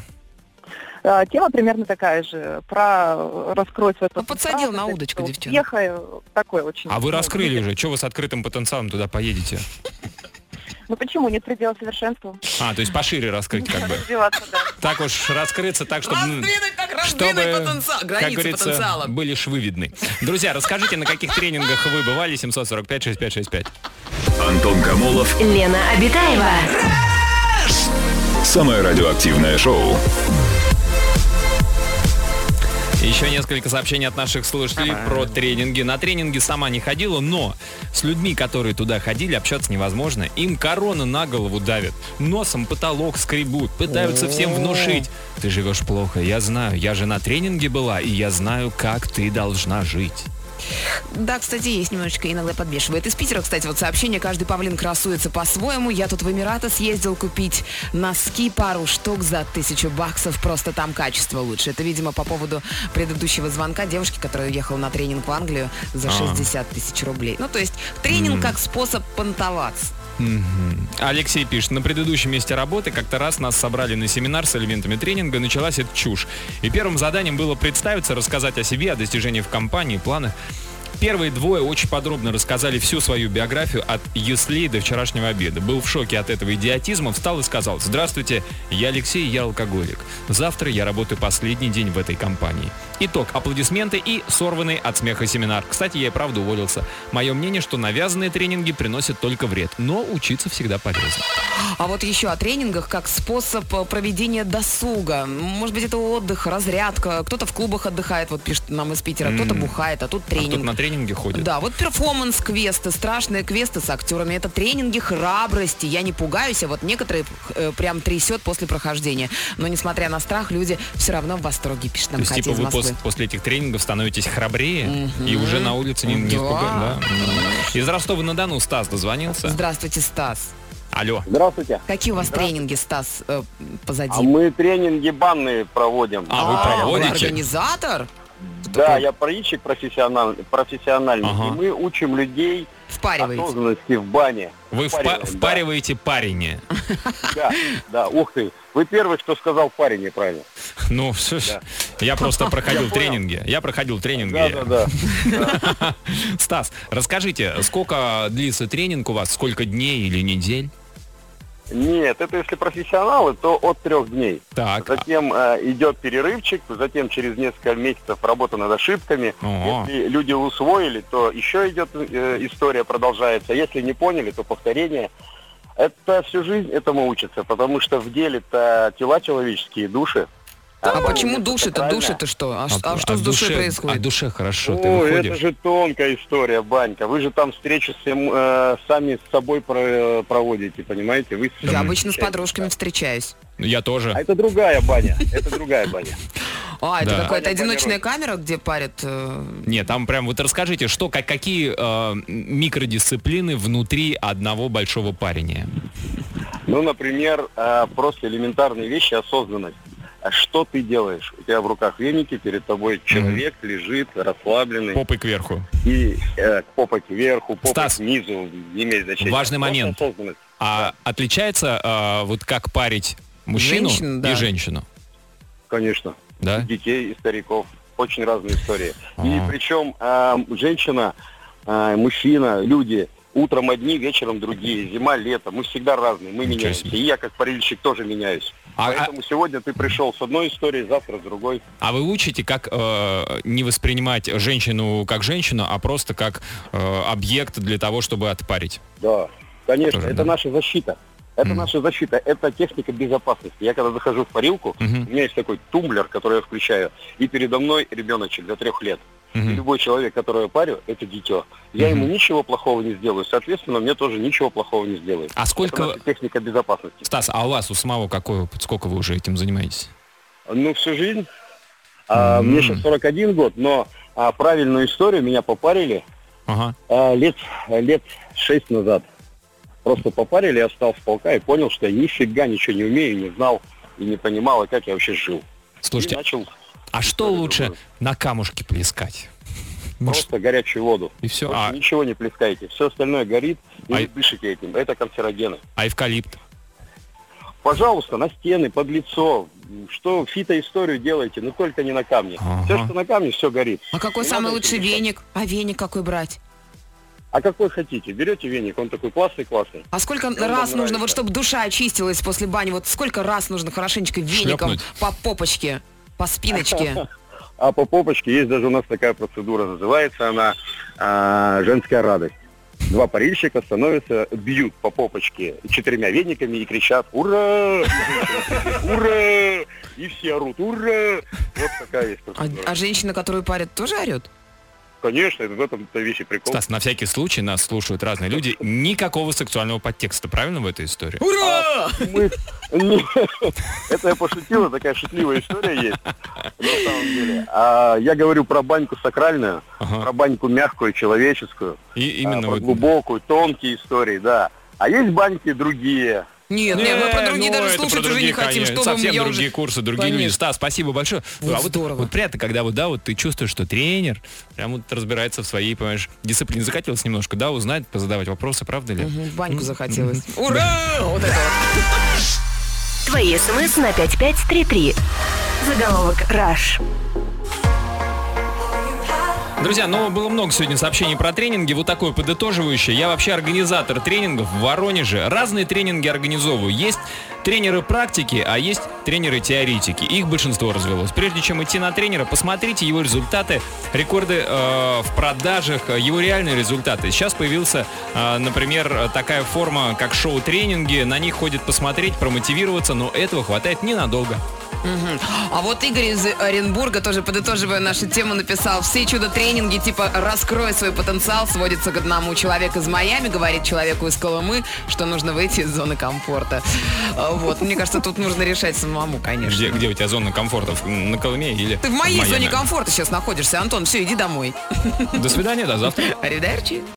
А, Тема примерно такая же, про э, раскрой свой Ну, подсадил потенциал, на вот удочку это девчонок. успеха, э, такой очень. А вы ну, раскрыли видите, уже. Что вы с открытым потенциалом туда поедете? Ну почему? Нет предела совершенству. А, то есть пошире раскрыть как бы. Развиваться, да. Так уж раскрыться так, чтобы... м, Раздвинуть так, Чтобы, раздвинуть потенциал, как границы говорится, потенциала. были швы видны. Друзья, расскажите, на каких тренингах вы бывали? семьсот сорок пять шестьдесят пять шестьдесят пять. Антон Камолов, Лена Обитаева. самое радиоактивное шоу. Еще несколько сообщений от наших слушателей про тренинги. На тренинги сама не ходила, но с людьми, которые туда ходили, общаться невозможно. Им корона на голову давит. Носом потолок скребут, пытаются всем внушить. Ты живешь плохо, я знаю. Я же на тренинге была, и я знаю, как ты должна жить. Да, кстати, есть немножечко, иногда подбешивает. Из Питера, кстати, вот сообщение, каждый павлин красуется по-своему. Я тут в Эмираты съездил купить носки, пару штук за тысячу баксов, просто там качество лучше. Это, видимо, по поводу предыдущего звонка девушки, которая уехала на тренинг в Англию за А. шестьдесят тысяч рублей. Ну, то есть тренинг как способ понтоваться. Мгм. Алексей пишет, на предыдущем месте работы как-то раз нас собрали на семинар с элементами тренинга, началась эта чушь. И первым заданием было представиться, рассказать о себе, о достижениях в компании, планах. Первые двое очень подробно рассказали всю свою биографию от яслей до вчерашнего обеда. Был в шоке от этого идиотизма, встал и сказал: «Здравствуйте, я Алексей, я алкоголик. Завтра я работаю последний день в этой компании». Итог. Аплодисменты и сорванный от смеха семинар. Кстати, я и правда уволился. Мое мнение, что навязанные тренинги приносят только вред, но учиться всегда полезно. А вот еще о тренингах как способ э, проведения досуга. Может быть, это отдых, разрядка. Кто-то в клубах отдыхает, вот пишет нам из Питера, кто-то М. бухает, а тут А тренинг. кто-то на тренинге ходит. Да, вот перформанс-квесты, страшные квесты с актерами. Это тренинги храбрости. Я не пугаюсь, а вот некоторые э, прям трясет после прохождения. Но несмотря на страх, люди все равно в восторге, пишет То нам есть, Катя типа, из вы Москвы. пос- после этих тренингов становитесь храбрее Мгм. и уже на улице не, не Да. испугаем, да? М. Из Ростова-на-Дону Стас дозвонился. Здравствуйте, Стас. Алло. Здравствуйте. Какие у вас тренинги, Стас, э, позади? А мы тренинги банные проводим. А, вы вы проводите? организатор? Да, такое? я парильщик профессиональный, профессиональный. Ага. И мы учим людей Впариваете. осознанности в бане. Вы впа- Впариваем, да. впариваете парение. Да, да, ух ты. Вы первый, кто сказал парень неправильно. Ну, все, Да. я просто проходил Я понял. тренинги. Я проходил тренинги. Да, да, да. Стас, расскажите, сколько длится тренинг у вас? Сколько дней или недель? Нет, это если профессионалы, то от трех дней. Так. Затем э, идет перерывчик, затем через несколько месяцев работа над ошибками. Ого. Если люди усвоили, то еще идет э, история, продолжается. Если не поняли, то повторение. Это всю жизнь этому учатся, потому что в деле-то тела человеческие, души. А Они почему это души-то? сакрально. Душа-то что? А, ш- а что о с душой душе- происходит? О душе хорошо, ты Ой, это выходишь. же тонкая история, Банька. Вы же там встречу с, эм, э, сами с собой про- проводите, понимаете? Вы с- Я обычно с встречаетесь, подружками да. встречаюсь. Ну, Я А тоже. это другая баня, это другая баня. А, это Да. какая-то Баня одиночная планирует. камера, где парят... э, Нет, там прям вот расскажите, что, как, какие э, микродисциплины внутри одного большого парения? Ну, например, э, просто элементарные вещи, осознанность. А что ты делаешь? У тебя в руках веники, перед тобой человек лежит, расслабленный. Попой кверху. И э, попой кверху, попой Стас, снизу, не имеет значения. важный Просто момент. осознанность. А отличается э, вот как парить мужчину Женщину, да. и женщину? Конечно. Да? И детей, и стариков. Очень разные истории. А. И причем э, женщина, э, мужчина, люди утром одни, вечером другие. Зима, лето. Мы всегда разные, мы Ничего меняемся. себе. И я как парильщик тоже меняюсь. А- Поэтому сегодня ты пришел с одной историей, завтра с другой. А вы учите, как э, не воспринимать женщину как женщину, а просто как э, объект для того, чтобы отпарить? Да, конечно, Тоже, это да. наша защита. Это Мгм. наша защита, это техника безопасности. Я когда захожу в парилку, Мгм. у меня есть такой тумблер, который я включаю, и передо мной ребеночек до трех лет. И Мгм. любой человек, которого я парю, это дитё. Я Мгм. ему ничего плохого не сделаю, соответственно, мне тоже ничего плохого не сделает. А сколько... Это наша техника безопасности. Стас, а у вас, у самого какой опыт? Сколько вы уже этим занимаетесь? Ну, всю жизнь. А, М. мне сейчас сорок один год, но а, правильную историю меня попарили Ага. а, лет, лет шесть назад. Просто попарили, я встал с полка и понял, что я нифига ничего не умею, не знал и не понимал, и как я вообще жил. И Слушайте, начал а что историю лучше другую. на камушке плескать? Может, Просто горячую воду. и все? Больше А, ничего не плескайте. Все остальное горит, и А вы и- дышите этим. Это канцерогены. а эвкалипт? Пожалуйста, на стены, под лицо. Что фитоисторию делайте, но только не на камне. Ага. Все, что на камне, все горит. А какой Не самый надо лучший этим мешать. веник? А веник какой брать? А какой хотите? Берете веник, он такой классный-классный. А сколько вам раз нужно, нравится. вот чтобы душа очистилась после бани, вот сколько раз нужно хорошенечко веником Шлепнуть. по попочке, по спиночке? А по попочке есть даже у нас такая процедура, называется она а, женская радость. Два парильщика становятся, бьют по попочке четырьмя вениками и кричат «Ура!» «Ура!» И все орут «Ура!» Вот такая есть А, процедура. а женщина, которую парят, тоже орет? Конечно, это в этом-то весь и прикол. Стас, на всякий случай нас слушают разные люди. Никакого сексуального подтекста, правильно в этой истории? Ура! Мы- Нет, это я пошутила, такая шутливая история есть. На самом деле. А я говорю про баньку сакральную, Ага. про баньку мягкую, человеческую, И именно а, про вот... глубокую, тонкие истории, да. А есть баньки другие. Нет, нет, мы про другие ну, даже это слушать про уже не другие, хотим. конечно. Что вам, Совсем я другие уже... курсы, другие Конечно. люди. Стас, спасибо большое. Вот а вот, здорово. вот приятно, когда вот, да, вот ты чувствуешь, что тренер прям вот разбирается в своей, понимаешь, дисциплине. Закатился немножко, да, узнать, позадавать вопросы, правда ли? Мгм, в баньку захотелось. Ура! Вот это вот. Твои смс на пять пять три три. Заголовок «Раш». Друзья, ну было много сегодня сообщений про тренинги. Вот такое подытоживающее. Я вообще организатор тренингов в Воронеже. Разные тренинги организовываю. Есть тренеры практики, а есть тренеры теоретики. Их большинство развелось. Прежде чем идти на тренера, посмотрите его результаты, рекорды э, в продажах, его реальные результаты. Сейчас появился, э, например, такая форма, как шоу-тренинги. На них ходят посмотреть, промотивироваться, но этого хватает ненадолго. Мгм. А вот Игорь из Оренбурга, тоже подытоживая нашу тему, написал: все чудо-тренинги типа «раскрой свой потенциал» сводятся к одному. Человек из Майами говорит человеку из Колымы, что нужно выйти из зоны комфорта. А, Вот, мне кажется, тут нужно решать самому, конечно. Где, где у тебя зона комфорта? В- На Колыме или Ты в моей Майами? зоне комфорта сейчас находишься, Антон, все, иди домой. До свидания, до завтра. Аривидерчи.